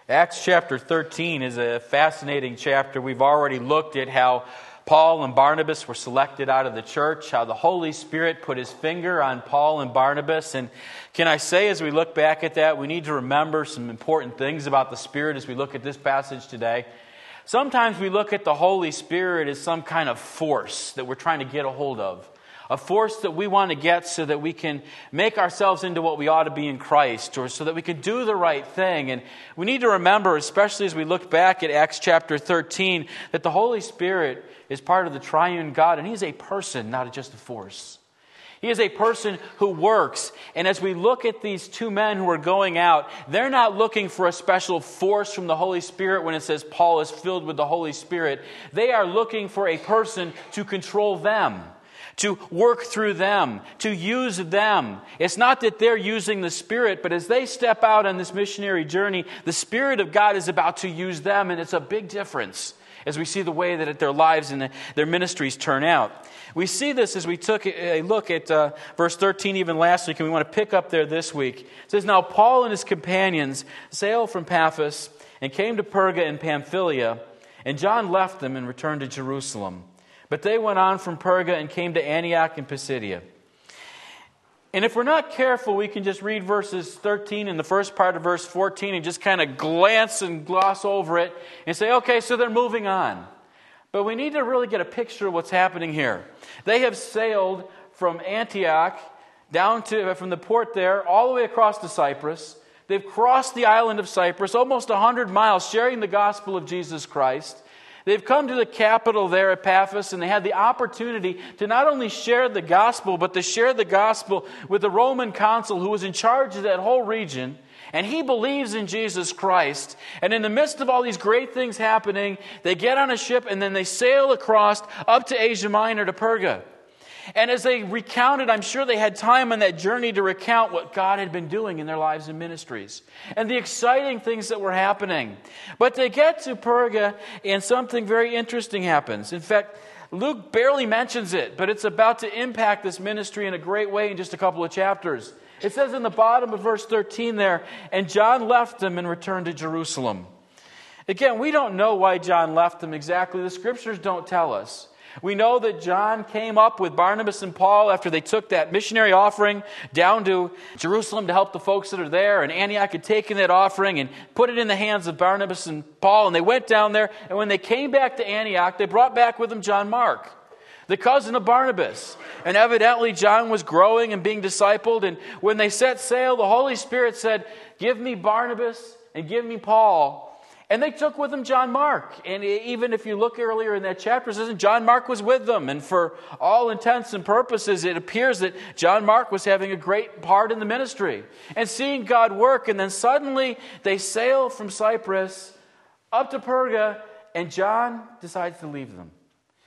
Acts chapter 13 is a fascinating chapter. We've already looked at how Paul and Barnabas were selected out of the church, how the Holy Spirit put his finger on Paul and Barnabas. And can I say, as we look back at that, we need to remember some important things about the Spirit as we look at this passage today. Sometimes we look at the Holy Spirit as some kind of force that we're trying to get a hold of. A force that we want to get so that we can make ourselves into what we ought to be in Christ, or so that we can do the right thing. And we need to remember, especially as we look back at Acts chapter 13, that the Holy Spirit is part of the triune God, and He's a person, not just a force. He is a person who works. And as we look at these two men who are going out, they're not looking for a special force from the Holy Spirit when it says Paul is filled with the Holy Spirit. They are looking for a person to control them, to work through them, to use them. It's not that they're using the Spirit, but as they step out on this missionary journey, the Spirit of God is about to use them, and it's a big difference as we see the way that their lives and their ministries turn out. We see this as we took a look at verse 13 even last week, and we want to pick up there this week. It says, "Now Paul and his companions sailed from Paphos and came to Perga in Pamphylia, and John left them and returned to Jerusalem. But they went on from Perga and came to Antioch and Pisidia." And if we're not careful, we can just read verses 13 and the first part of verse 14 and just kind of glance and gloss over it and say, okay, so they're moving on. But we need to really get a picture of what's happening here. They have sailed from Antioch from the port there all the way across to Cyprus. They've crossed the island of Cyprus, almost 100 miles, sharing the gospel of Jesus Christ. They've come to the capital there at Paphos, and they had the opportunity to not only share the gospel, but to share the gospel with the Roman consul who was in charge of that whole region. And he believes in Jesus Christ. And in the midst of all these great things happening, they get on a ship and then they sail across up to Asia Minor to Perga. And as they recounted, I'm sure they had time on that journey to recount what God had been doing in their lives and ministries and the exciting things that were happening. But they get to Perga and something very interesting happens. In fact, Luke barely mentions it, but it's about to impact this ministry in a great way in just a couple of chapters. It says in the bottom of verse 13 there, "And John left them and returned to Jerusalem." Again, we don't know why John left them exactly. The scriptures don't tell us. We know that John came up with Barnabas and Paul after they took that missionary offering down to Jerusalem to help the folks that are there. And Antioch had taken that offering and put it in the hands of Barnabas and Paul. And they went down there. And when they came back to Antioch, they brought back with them John Mark, the cousin of Barnabas. And evidently John was growing and being discipled. And when they set sail, the Holy Spirit said, "Give me Barnabas and give me Paul." And they took with them John Mark. And even if you look earlier in that chapter, it says John Mark was with them. And for all intents and purposes, it appears that John Mark was having a great part in the ministry and seeing God work. And then suddenly they sail from Cyprus up to Perga, and John decides to leave them.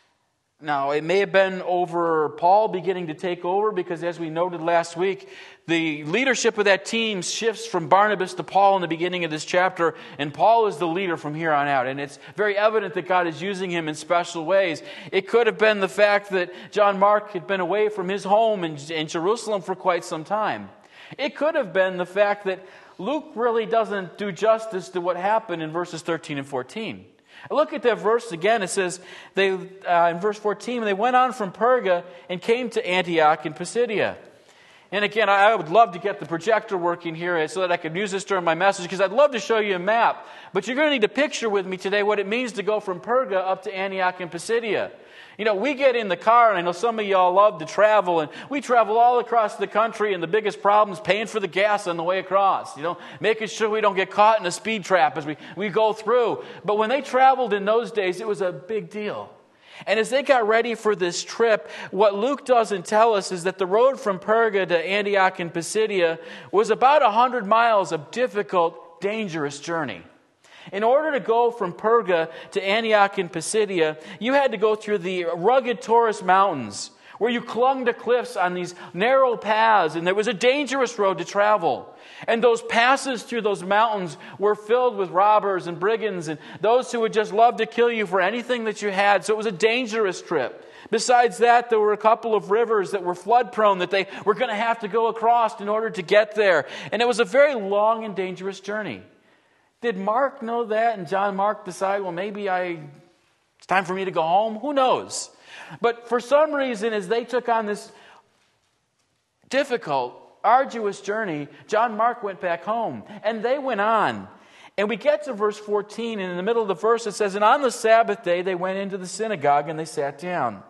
Now, it may have been over Paul beginning to take over, because as we noted last week, the leadership of that team shifts from Barnabas to Paul in the beginning of this chapter, and Paul is the leader from here on out. And it's very evident that God is using him in special ways. It could have been the fact that John Mark had been away from his home in Jerusalem for quite some time. It could have been the fact that Luke really doesn't do justice to what happened in verses 13 and 14. Look at that verse again. It says, in verse 14, they went on from Perga and came to Antioch in Pisidia. And again, I would love to get the projector working here so that I could use this during my message, because I'd love to show you a map. But you're going to need to picture with me today what it means to go from Perga up to Antioch and Pisidia. You know, we get in the car, and I know some of y'all love to travel, and we travel all across the country, and the biggest problem is paying for the gas on the way across, making sure we don't get caught in a speed trap as we go through. But when they traveled in those days, it was a big deal. And as they got ready for this trip, what Luke doesn't tell us is that the road from Perga to Antioch and Pisidia was about 100 miles of difficult, dangerous journey. In order to go from Perga to Antioch and Pisidia, you had to go through the rugged Taurus mountains, where you clung to cliffs on these narrow paths, and there was a dangerous road to travel. And those passes through those mountains were filled with robbers and brigands and those who would just love to kill you for anything that you had. So it was a dangerous trip. Besides that, there were a couple of rivers that were flood prone that they were going to have to go across in order to get there. And it was a very long and dangerous journey. Did Mark know that and John Mark decide, well, maybe it's time for me to go home? Who knows? But for some reason, as they took on this difficult, arduous journey, John Mark went back home. And they went on. And we get to verse 14, and in the middle of the verse it says, and on the Sabbath day they went into the synagogue and they sat down.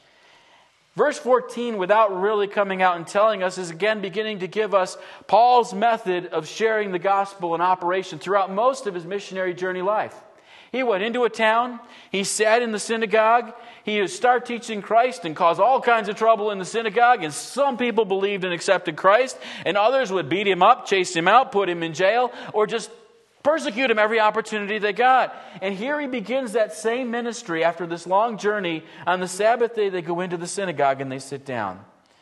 Verse 14, without really coming out and telling us, is again beginning to give us Paul's method of sharing the gospel in operation throughout most of his missionary journey life. He went into a town, he sat in the synagogue, he would start teaching Christ and cause all kinds of trouble in the synagogue, and some people believed and accepted Christ, and others would beat him up, chase him out, put him in jail, or just persecute him every opportunity they got. And here he begins that same ministry after this long journey. On the Sabbath day, they go into the synagogue and they sit down.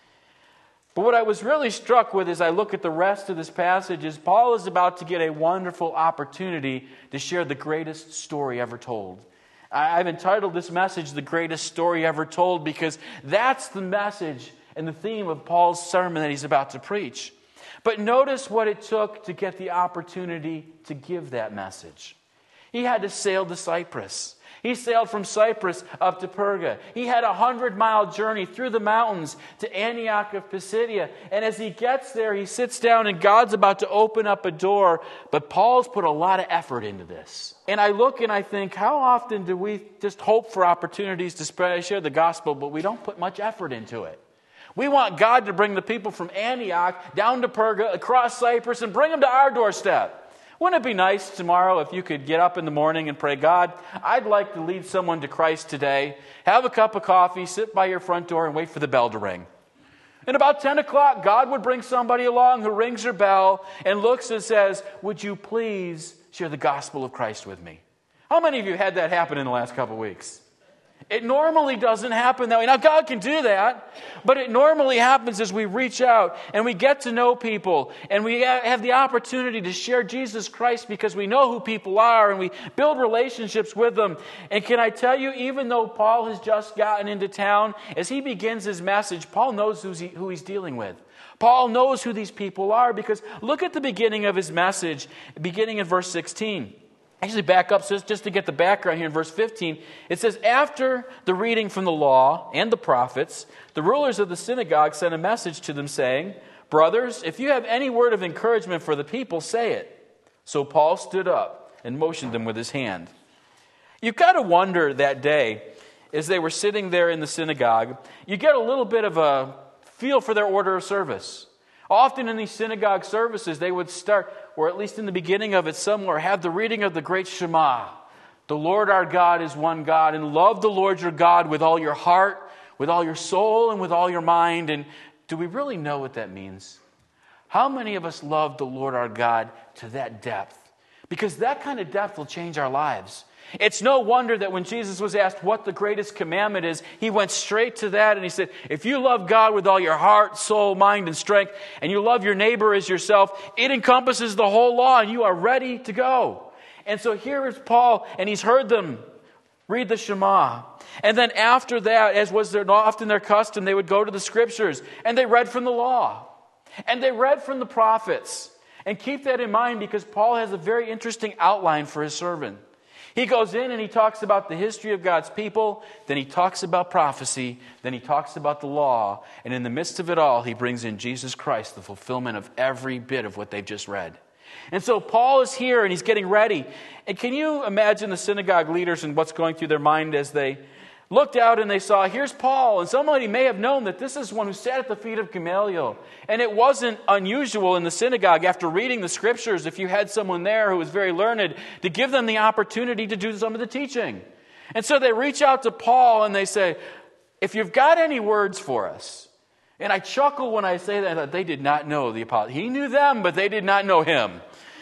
But what I was really struck with as I look at the rest of this passage is Paul is about to get a wonderful opportunity to share the greatest story ever told. I've entitled this message, The Greatest Story Ever Told, because that's the message and the theme of Paul's sermon that he's about to preach. But notice what it took to get the opportunity to give that message. He had to sail to Cyprus. He sailed from Cyprus up to Perga. He had a 100-mile journey through the mountains to Antioch of Pisidia. And as he gets there, he sits down and God's about to open up a door. But Paul's put a lot of effort into this. And I look and I think, how often do we just hope for opportunities to share the gospel, but we don't put much effort into it? We want God to bring the people from Antioch down to Perga, across Cyprus, and bring them to our doorstep. Wouldn't it be nice tomorrow if you could get up in the morning and pray, God, I'd like to lead someone to Christ today. Have a cup of coffee, sit by your front door, and wait for the bell to ring. And about 10 o'clock, God would bring somebody along who rings her bell and looks and says, would you please share the gospel of Christ with me? How many of you had that happen in the last couple of weeks? It normally doesn't happen that way. Now, God can do that, but it normally happens as we reach out and we get to know people and we have the opportunity to share Jesus Christ because we know who people are and we build relationships with them. And can I tell you, even though Paul has just gotten into town, as he begins his message, Paul knows who he's dealing with. Paul knows who these people are because look at the beginning of his message, beginning in verse 16. Actually, back up just to get the background here in verse 15. It says, after the reading from the law and the prophets, the rulers of the synagogue sent a message to them saying, brothers, if you have any word of encouragement for the people, say it. So Paul stood up and motioned them with his hand. You've got to wonder that day, as they were sitting there in the synagogue, you get a little bit of a feel for their order of service. Often in these synagogue services, they would start, or at least in the beginning of it somewhere, have the reading of the great Shema. The Lord our God is one God, and love the Lord your God with all your heart, with all your soul, and with all your mind. And do we really know what that means? How many of us love the Lord our God to that depth? Because that kind of depth will change our lives. It's no wonder that when Jesus was asked what the greatest commandment is, he went straight to that and he said, if you love God with all your heart, soul, mind, and strength, and you love your neighbor as yourself, it encompasses the whole law and you are ready to go. And so here is Paul, and he's heard them read the Shema. And then after that, as was often their custom, they would go to the scriptures and they read from the law. And they read from the prophets. And keep that in mind because Paul has a very interesting outline for his sermon. He goes in and he talks about the history of God's people, then he talks about prophecy, then he talks about the law, and in the midst of it all, he brings in Jesus Christ, the fulfillment of every bit of what they've just read. And so Paul is here and he's getting ready. And can you imagine the synagogue leaders and what's going through their mind as they looked out and they saw, here's Paul. And somebody may have known that this is one who sat at the feet of Gamaliel. And it wasn't unusual in the synagogue, after reading the scriptures, if you had someone there who was very learned, to give them the opportunity to do some of the teaching. And so they reach out to Paul and they say, if you've got any words for us. And I chuckle when I say that they did not know the apostle. He knew them, but they did not know him.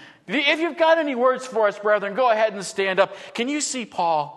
If you've got any words for us, brethren, go ahead and stand up. Can you see Paul?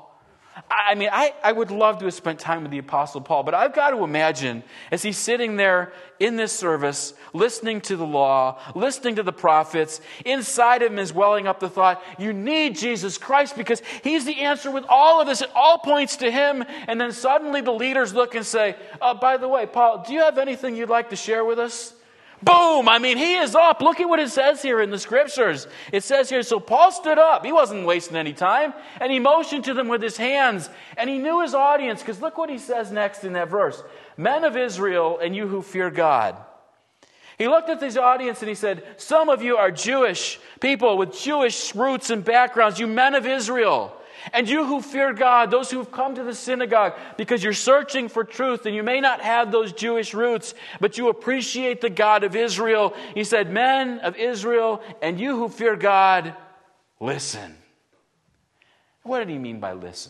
I mean, I would love to have spent time with the Apostle Paul, but I've got to imagine as he's sitting there in this service, listening to the law, listening to the prophets, inside of him is welling up the thought, you need Jesus Christ because he's the answer with all of this. It all points to him. And then suddenly the leaders look and say, by the way, Paul, do you have anything you'd like to share with us? Boom! I mean, he is up. Look at what it says here in the scriptures. It says here, so Paul stood up. He wasn't wasting any time. And he motioned to them with his hands. And he knew his audience, because look what he says next in that verse. Men of Israel, and you who fear God. He looked at his audience and he said, some of you are Jewish people with Jewish roots and backgrounds, you men of Israel. And you who fear God, those who have come to the synagogue because you're searching for truth and you may not have those Jewish roots, but you appreciate the God of Israel. He said, men of Israel, and you who fear God, listen. What did he mean by listen?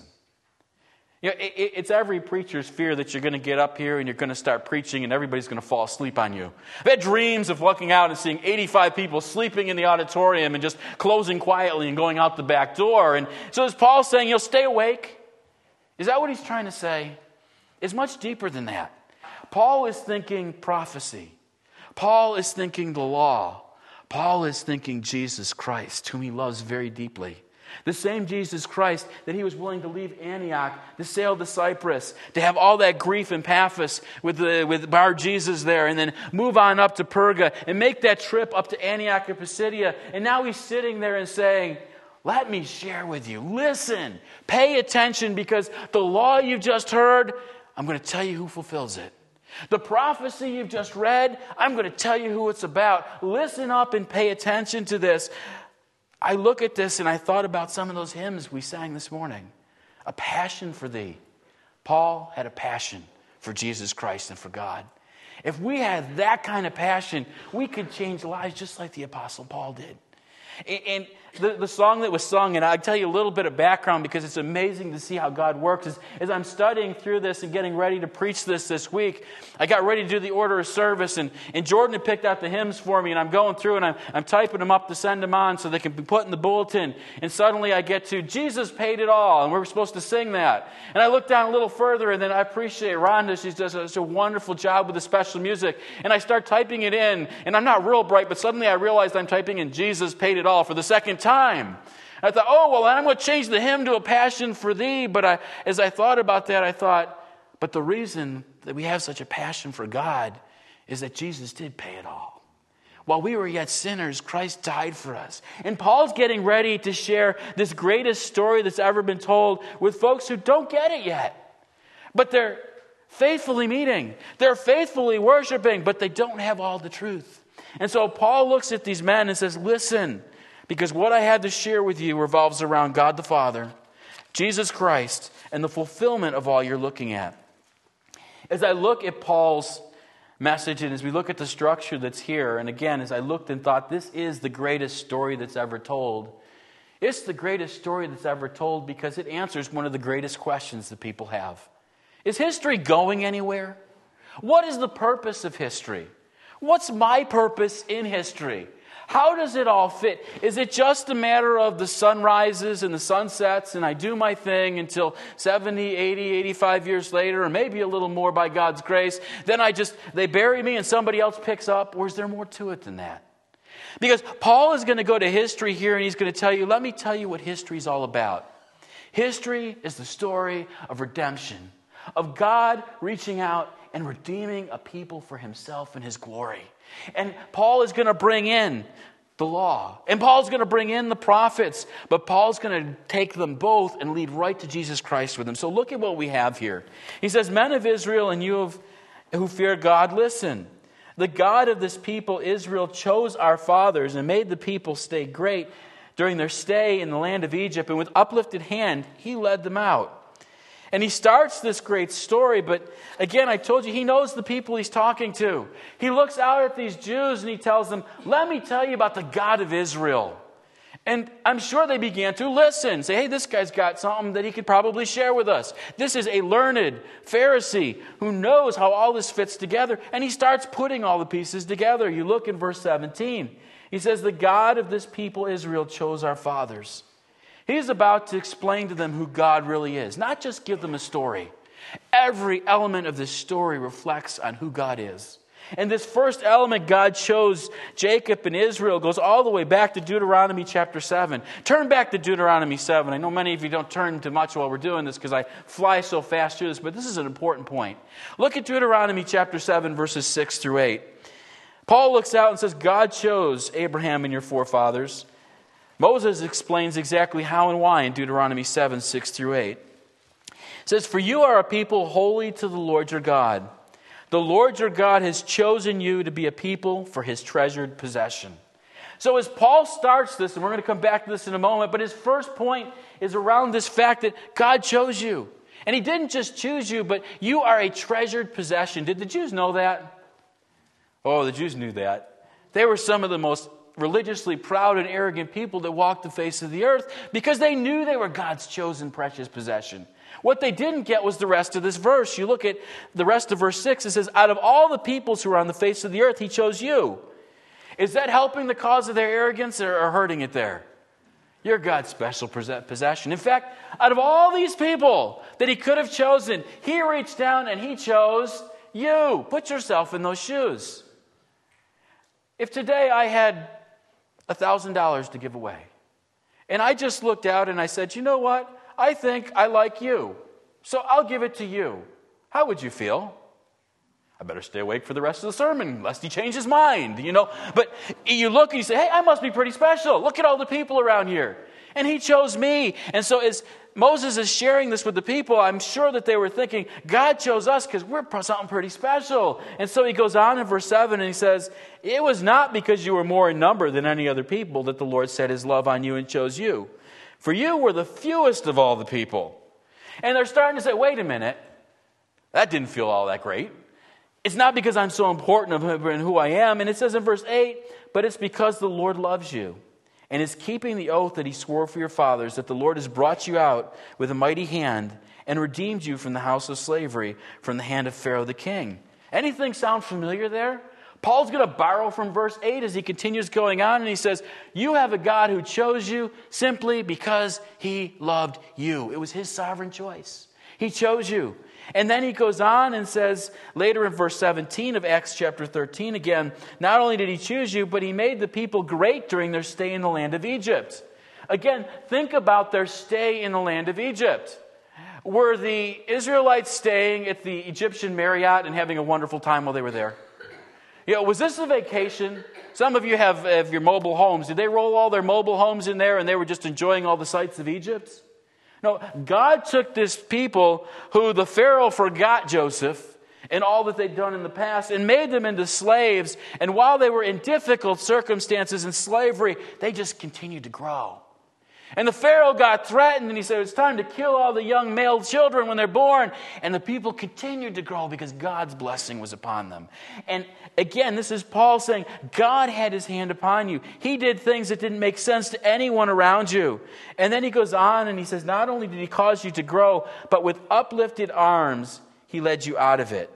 You know, it's every preacher's fear that you're going to get up here and you're going to start preaching and everybody's going to fall asleep on you. I've had dreams of looking out and seeing 85 people sleeping in the auditorium and just closing quietly and going out the back door. And so is Paul saying, you'll stay awake? Is that what he's trying to say? It's much deeper than that. Paul is thinking prophecy. Paul is thinking the law. Paul is thinking Jesus Christ, whom he loves very deeply. The same Jesus Christ that he was willing to leave Antioch, to sail to Cyprus, to have all that grief in Paphos with Bar Jesus there, and then move on up to Perga and make that trip up to Antioch of Pisidia. And now he's sitting there and saying, let me share with you. Listen, pay attention, because the law you've just heard, I'm going to tell you who fulfills it. The prophecy you've just read, I'm going to tell you who it's about. Listen up and pay attention to this. I look at this and I thought about some of those hymns we sang this morning. A passion for thee. Paul had a passion for Jesus Christ and for God. If we had that kind of passion, we could change lives just like the Apostle Paul did. And the song that was sung, and I'll tell you a little bit of background because it's amazing to see how God works. As I'm studying through this and getting ready to preach this week, I got ready to do the order of service, and Jordan had picked out the hymns for me, and I'm going through and I'm typing them up to send them on so they can be put in the bulletin. And suddenly I get to Jesus Paid It All, and we're supposed to sing that. And I look down a little further, and then I appreciate Rhonda. She does such a wonderful job with the special music. And I start typing it in, and I'm not real bright, but suddenly I realized I'm typing in Jesus Paid It All for the second time. I thought, oh, well, I'm going to change the hymn to A Passion for Thee. But as I thought about that, I thought, but the reason that we have such a passion for God is that Jesus did pay it all. While we were yet sinners, Christ died for us. And Paul's getting ready to share this greatest story that's ever been told with folks who don't get it yet. But they're faithfully meeting. They're faithfully worshiping, but they don't have all the truth. And so Paul looks at these men and says, listen, because what I had to share with you revolves around God the Father, Jesus Christ, and the fulfillment of all you're looking at. As I look at Paul's message and as we look at the structure that's here, and again, as I looked and thought, this is the greatest story that's ever told. It's the greatest story that's ever told because it answers one of the greatest questions that people have. Is history going anywhere? What is the purpose of history? What's my purpose in history? How does it all fit? Is it just a matter of the sun rises and the sun sets and I do my thing until 70, 80, 85 years later, or maybe a little more by God's grace? Then they bury me and somebody else picks up? Or is there more to it than that? Because Paul is going to go to history here and he's going to tell you, let me tell you what history is all about. History is the story of redemption, of God reaching out and redeeming a people for himself and his glory. And Paul is going to bring in the law. And Paul's going to bring in the prophets. But Paul's going to take them both and lead right to Jesus Christ with them. So look at what we have here. He says, men of Israel and you who fear God, listen. The God of this people, Israel, chose our fathers and made the people stay great during their stay in the land of Egypt. And with uplifted hand, he led them out. And he starts this great story, but again, I told you, he knows the people he's talking to. He looks out at these Jews and he tells them, let me tell you about the God of Israel. And I'm sure they began to listen, say, hey, this guy's got something that he could probably share with us. This is a learned Pharisee who knows how all this fits together. And he starts putting all the pieces together. You look in verse 17. He says, the God of this people, Israel, chose our fathers. He's about to explain to them who God really is, not just give them a story. Every element of this story reflects on who God is. And this first element, God chose Jacob and Israel, goes all the way back to Deuteronomy chapter 7. Turn back to Deuteronomy 7. I know many of you don't turn too much while we're doing this because I fly so fast through this, but this is an important point. Look at Deuteronomy chapter 7, verses 6 through 8. Paul looks out and says, God chose Abraham and your forefathers. Moses explains exactly how and why in Deuteronomy 7, 6 through 8. It says, for you are a people holy to the Lord your God. The Lord your God has chosen you to be a people for his treasured possession. So as Paul starts this, and we're going to come back to this in a moment, but his first point is around this fact that God chose you. And he didn't just choose you, but you are a treasured possession. Did the Jews know that? Oh, the Jews knew that. They were some of the most religiously proud and arrogant people that walked the face of the earth because they knew they were God's chosen precious possession. What they didn't get was the rest of this verse. You look at the rest of verse 6, it says, out of all the peoples who are on the face of the earth, he chose you. Is that helping the cause of their arrogance or hurting it there? You're God's special possession. In fact, out of all these people that he could have chosen, he reached down and he chose you. Put yourself in those shoes. If today I had $1,000 to give away, and I just looked out and I said, you know what? I think I like you, so I'll give it to you. How would you feel? I better stay awake for the rest of the sermon, lest he change his mind, But you look and you say, hey, I must be pretty special. Look at all the people around here. And he chose me. And so as Moses is sharing this with the people, I'm sure that they were thinking, God chose us because we're something pretty special. And so he goes on in verse 7 and he says, it was not because you were more in number than any other people that the Lord set his love on you and chose you. For you were the fewest of all the people. And they're starting to say, wait a minute, that didn't feel all that great. It's not because I'm so important in who I am. And it says in verse 8, but it's because the Lord loves you and is keeping the oath that he swore for your fathers, that the Lord has brought you out with a mighty hand and redeemed you from the house of slavery, from the hand of Pharaoh the king. Anything sound familiar there? Paul's going to borrow from verse 8 as he continues going on, and he says, you have a God who chose you simply because he loved you. It was his sovereign choice. He chose you. And then he goes on and says, later in verse 17 of Acts chapter 13, again, not only did he choose you, but he made the people great during their stay in the land of Egypt. Again, think about their stay in the land of Egypt. Were the Israelites staying at the Egyptian Marriott and having a wonderful time while they were there? Was this a vacation? Some of you have your mobile homes. Did they roll all their mobile homes in there and they were just enjoying all the sights of Egypt? No, God took this people who the Pharaoh forgot Joseph and all that they'd done in the past and made them into slaves. And while they were in difficult circumstances in slavery, they just continued to grow. And the Pharaoh got threatened and he said, it's time to kill all the young male children when they're born. And the people continued to grow because God's blessing was upon them. And again, this is Paul saying, God had his hand upon you. He did things that didn't make sense to anyone around you. And then he goes on and he says, not only did he cause you to grow, but with uplifted arms, he led you out of it.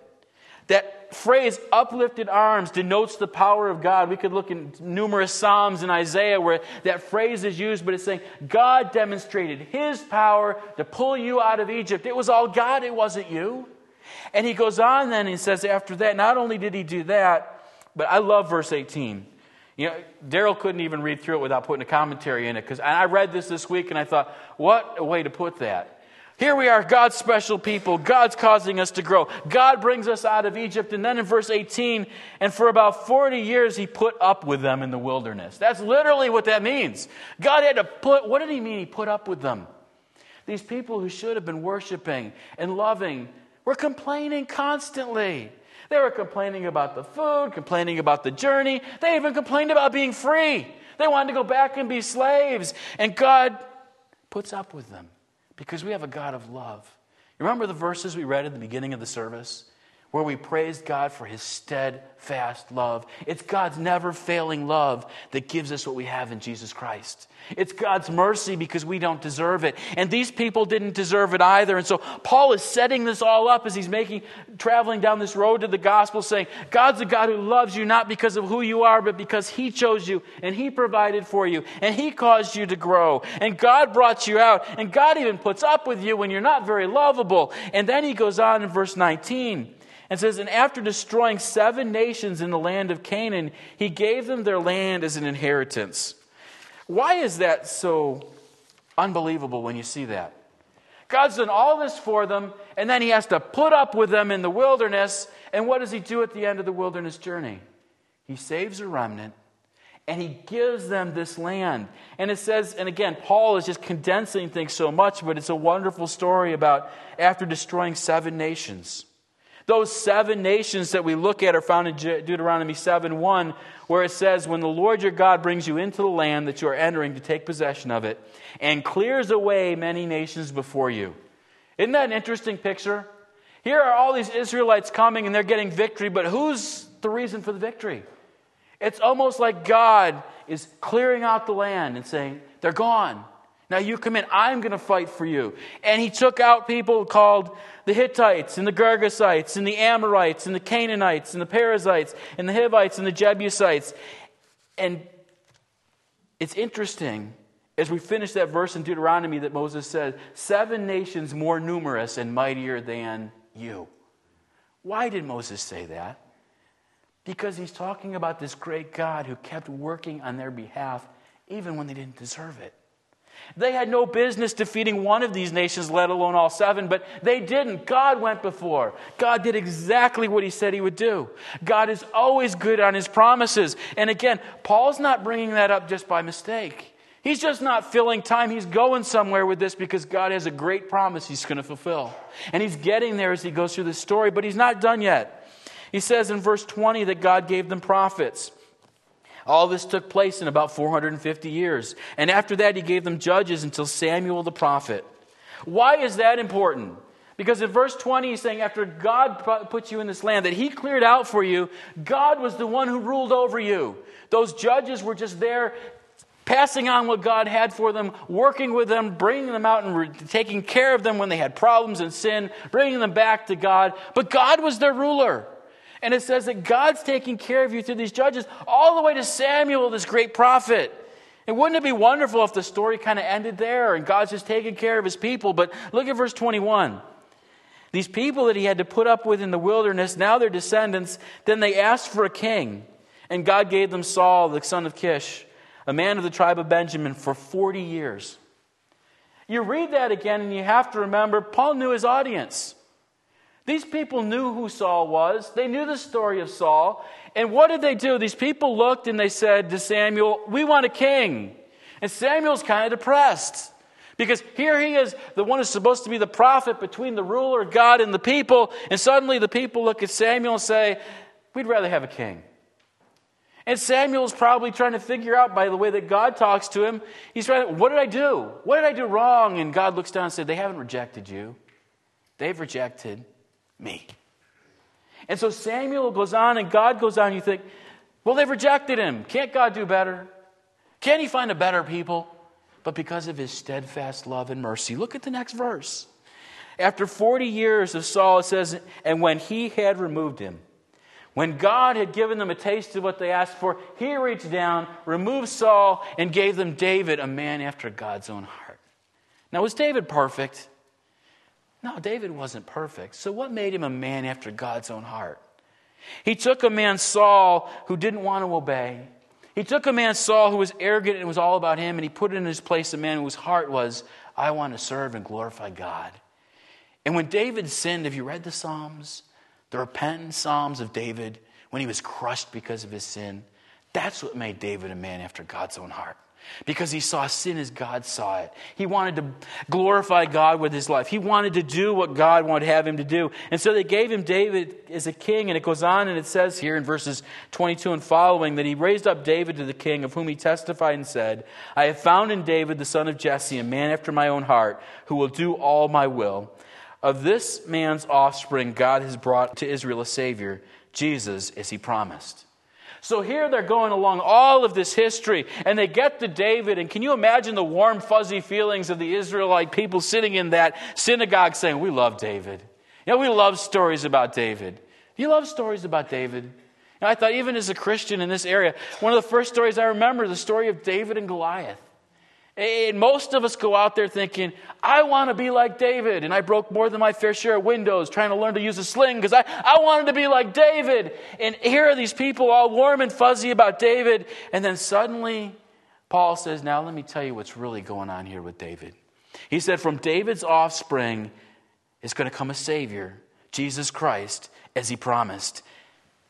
That phrase, uplifted arms, denotes the power of God. We could look in numerous Psalms and Isaiah where that phrase is used, but it's saying God demonstrated his power to pull you out of Egypt. It was all God, it wasn't you. And he goes on then and says after that, not only did he do that, but I love verse 18. Daryl couldn't even read through it without putting a commentary in it, because I read this week and I thought, what a way to put that. Here we are, God's special people. God's causing us to grow. God brings us out of Egypt. And then in verse 18, and for about 40 years, he put up with them in the wilderness. That's literally what that means. God had to what did he mean he put up with them? These people who should have been worshiping and loving were complaining constantly. They were complaining about the food, complaining about the journey. They even complained about being free. They wanted to go back and be slaves. And God puts up with them. Because we have a God of love. You remember the verses we read at the beginning of the service? Where we praised God for his steadfast love. It's God's never-failing love that gives us what we have in Jesus Christ. It's God's mercy because we don't deserve it. And these people didn't deserve it either. And so Paul is setting this all up as he's traveling down this road to the gospel, saying, God's a God who loves you not because of who you are, but because he chose you and he provided for you and he caused you to grow. And God brought you out. And God even puts up with you when you're not very lovable. And then he goes on in verse 19. And says, and after destroying 7 nations in the land of Canaan, he gave them their land as an inheritance. Why is that so unbelievable when you see that? God's done all this for them, and then he has to put up with them in the wilderness. And what does he do at the end of the wilderness journey? He saves a remnant, and he gives them this land. And it says, and again, Paul is just condensing things so much, but it's a wonderful story about after destroying 7 nations. Those 7 nations that we look at are found in Deuteronomy 7:1, where it says, when the Lord your God brings you into the land that you are entering to take possession of it, and clears away many nations before you. Isn't that an interesting picture? Here are all these Israelites coming, and they're getting victory, but who's the reason for the victory? It's almost like God is clearing out the land and saying, they're gone. Now you come in, I'm going to fight for you. And he took out people called the Hittites and the Girgasites and the Amorites and the Canaanites and the Perizzites and the Hivites and the Jebusites. And it's interesting, as we finish that verse in Deuteronomy that Moses said, 7 nations more numerous and mightier than you. Why did Moses say that? Because he's talking about this great God who kept working on their behalf even when they didn't deserve it. They had no business defeating one of these nations, let alone all 7, but they didn't. God went before. God did exactly what he said he would do. God is always good on his promises. And again, Paul's not bringing that up just by mistake. He's just not filling time. He's going somewhere with this because God has a great promise he's going to fulfill. And he's getting there as he goes through this story, but he's not done yet. He says in verse 20 that God gave them prophets. All this took place in about 450 years. And after that, he gave them judges until Samuel the prophet. Why is that important? Because in verse 20, he's saying after God put you in this land that he cleared out for you, God was the one who ruled over you. Those judges were just there passing on what God had for them, working with them, bringing them out and taking care of them when they had problems and sin, bringing them back to God. But God was their ruler. And it says that God's taking care of you through these judges all the way to Samuel, this great prophet. And wouldn't it be wonderful if the story kind of ended there and God's just taking care of his people? But look at verse 21. These people that he had to put up with in the wilderness, now they're descendants, then they asked for a king. And God gave them Saul, the son of Kish, a man of the tribe of Benjamin, for 40 years. You read that again and you have to remember, Paul knew his audience. These people knew who Saul was. They knew the story of Saul. And what did they do? These people looked and they said to Samuel, we want a king. And Samuel's kind of depressed. Because here he is, the one who's supposed to be the prophet between the ruler, God, and the people. And suddenly the people look at Samuel and say, we'd rather have a king. And Samuel's probably trying to figure out by the way that God talks to him, he's trying to, what did I do? What did I do wrong? And God looks down and said, they haven't rejected you. They've rejected me. And so Samuel goes on and God goes on. You think, well, they've rejected him. Can't God do better? Can't he find a better people? But because of his steadfast love and mercy, look at the next verse. After 40 years of Saul, it says, and when he had removed him, when God had given them a taste of what they asked for, he reached down, removed Saul, and gave them David, a man after God's own heart. Now, was David perfect? No, David wasn't perfect. So what made him a man after God's own heart? He took a man, Saul, who didn't want to obey. He took a man, Saul, who was arrogant and it was all about him, and he put in his place a man whose heart was, I want to serve and glorify God. And when David sinned, have you read the Psalms? The repentant Psalms of David, when he was crushed because of his sin. That's what made David a man after God's own heart. Because he saw sin as God saw it. He wanted to glorify God with his life. He wanted to do what God wanted to have him to do. And so they gave him David as a king. And it goes on and it says here in verses 22 and following that he raised up David to the king, of whom he testified and said, I have found in David the son of Jesse, a man after my own heart, who will do all my will. Of this man's offspring God has brought to Israel a Savior, Jesus, as he promised. So here they're going along all of this history, and they get to David, and can you imagine the warm, fuzzy feelings of the Israelite people sitting in that synagogue saying, we love David. You know, we love stories about David. Do you love stories about David? You know, I thought even as a Christian in this area, one of the first stories I remember is the story of David and Goliath. And most of us go out there thinking, I want to be like David. And I broke more than my fair share of windows trying to learn to use a sling because I wanted to be like David. And here are these people all warm and fuzzy about David. And then suddenly Paul says, now let me tell you what's really going on here with David. He said, from David's offspring is going to come a Savior, Jesus Christ, as he promised.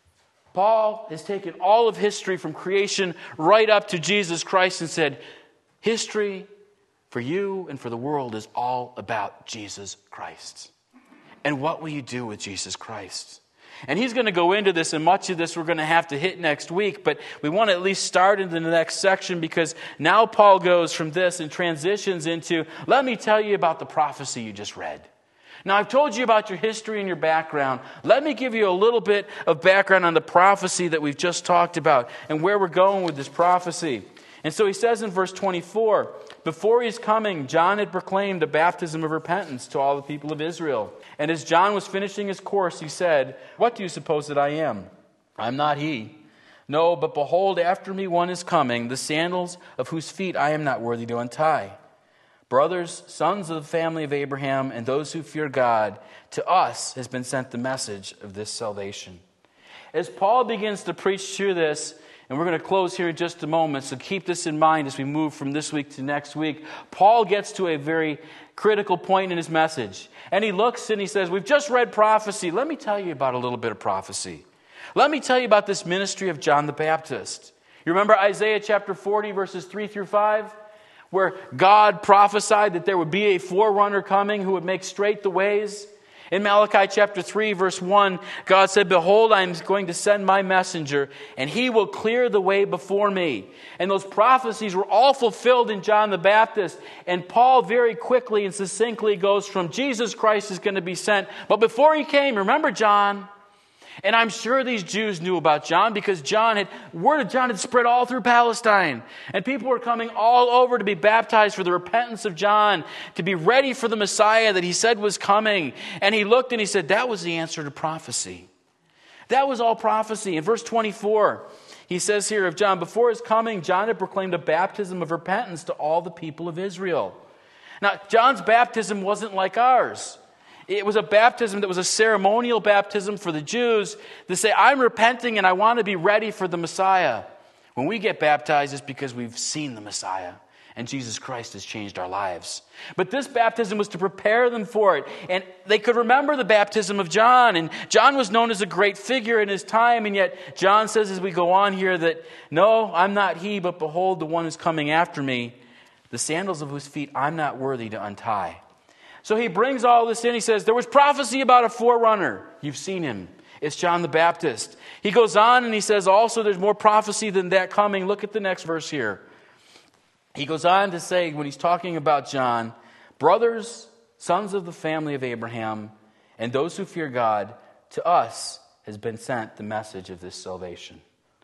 Paul has taken all of history from creation right up to Jesus Christ and said, history for you and for the world is all about Jesus Christ. And what will you do with Jesus Christ? And he's going to go into this, and much of this we're going to have to hit next week, but we want to at least start into the next section, because now Paul goes from this and transitions into, let me tell you about the prophecy you just read. Now, I've told you about your history and your background. Let me give you a little bit of background on the prophecy that we've just talked about and where we're going with this prophecy. And so he says in verse 24, before he's coming, John had proclaimed a baptism of repentance to all the people of Israel. And as John was finishing his course, he said, what do you suppose that I am? I'm not he. No, but behold, after me one is coming, the sandals of whose feet I am not worthy to untie. Brothers, sons of the family of Abraham, and those who fear God, to us has been sent the message of this salvation. As Paul begins to preach through this, and we're going to close here in just a moment, so keep this in mind as we move from this week to next week. Paul gets to a very critical point in his message. And he looks and he says, we've just read prophecy. Let me tell you about a little bit of prophecy. Let me tell you about this ministry of John the Baptist. You remember Isaiah chapter 40, verses 3 through 5? Where God prophesied that there would be a forerunner coming who would make straight the ways. In Malachi chapter 3, verse 1, God said, behold, I am going to send my messenger, and he will clear the way before me. And those prophecies were all fulfilled in John the Baptist. And Paul very quickly and succinctly goes from Jesus Christ is going to be sent. But before he came, remember John? And I'm sure these Jews knew about John, because word of John had spread all through Palestine. And people were coming all over to be baptized for the repentance of John, to be ready for the Messiah that he said was coming. And he looked and he said, that was the answer to prophecy. That was all prophecy. In verse 24, he says here of John, before his coming, John had proclaimed a baptism of repentance to all the people of Israel. Now, John's baptism wasn't like ours. It was a baptism that was a ceremonial baptism for the Jews to say, I'm repenting and I want to be ready for the Messiah. When we get baptized, it's because we've seen the Messiah and Jesus Christ has changed our lives. But this baptism was to prepare them for it. And they could remember the baptism of John. And John was known as a great figure in his time. And yet John says as we go on here that, no, I'm not he, but behold, the one who's coming after me, the sandals of whose feet I'm not worthy to untie. So he brings all this in. He says, there was prophecy about a forerunner. You've seen him. It's John the Baptist. He goes on and he says also there's more prophecy than that coming. Look at the next verse here. He goes on to say, when he's talking about John, brothers, sons of the family of Abraham, and those who fear God, to us has been sent the message of this salvation.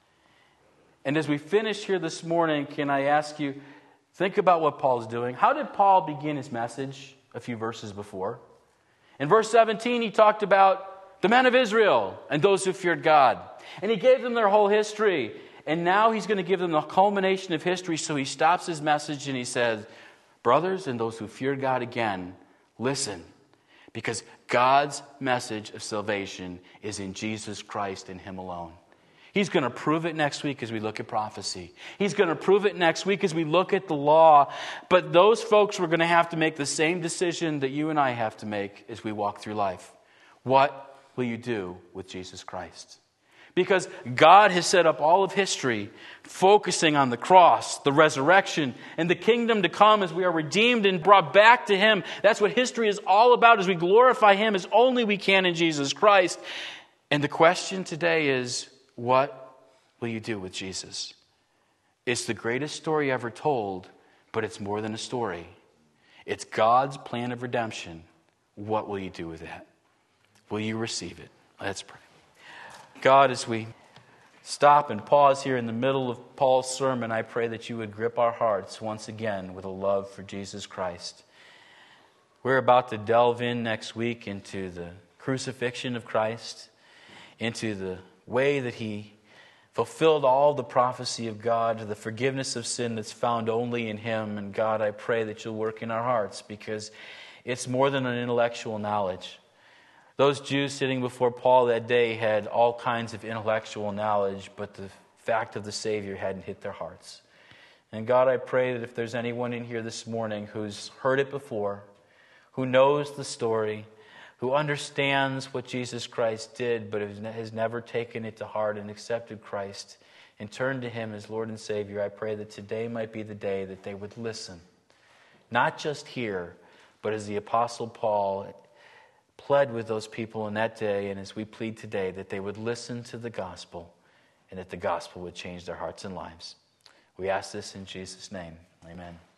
And as we finish here this morning, can I ask you, think about what Paul's doing. How did Paul begin his message a few verses before? In verse 17, he talked about the men of Israel and those who feared God. And he gave them their whole history. And now he's going to give them the culmination of history. So he stops his message and he says, brothers and those who feared God again, listen. Because God's message of salvation is in Jesus Christ and him alone. He's going to prove it next week as we look at prophecy. He's going to prove it next week as we look at the law. But those folks were going to have to make the same decision that you and I have to make as we walk through life. What will you do with Jesus Christ? Because God has set up all of history focusing on the cross, the resurrection, and the kingdom to come as we are redeemed and brought back to him. That's what history is all about, as we glorify him as only we can in Jesus Christ. And the question today is, what will you do with Jesus? It's the greatest story ever told, but it's more than a story. It's God's plan of redemption. What will you do with that? Will you receive it? Let's pray. God, as we stop and pause here in the middle of Paul's sermon, I pray that you would grip our hearts once again with a love for Jesus Christ. We're about to delve in next week into the crucifixion of Christ, into the way that he fulfilled all the prophecy of God, the forgiveness of sin that's found only in him. And God, I pray that you'll work in our hearts, because it's more than an intellectual knowledge. Those Jews sitting before Paul that day had all kinds of intellectual knowledge, but the fact of the Savior hadn't hit their hearts. And God, I pray that if there's anyone in here this morning who's heard it before, who knows the story, who understands what Jesus Christ did, but has never taken it to heart and accepted Christ and turned to him as Lord and Savior, I pray that today might be the day that they would listen. Not just hear, but as the Apostle Paul pled with those people in that day, and as we plead today, that they would listen to the gospel and that the gospel would change their hearts and lives. We ask this in Jesus' name. Amen.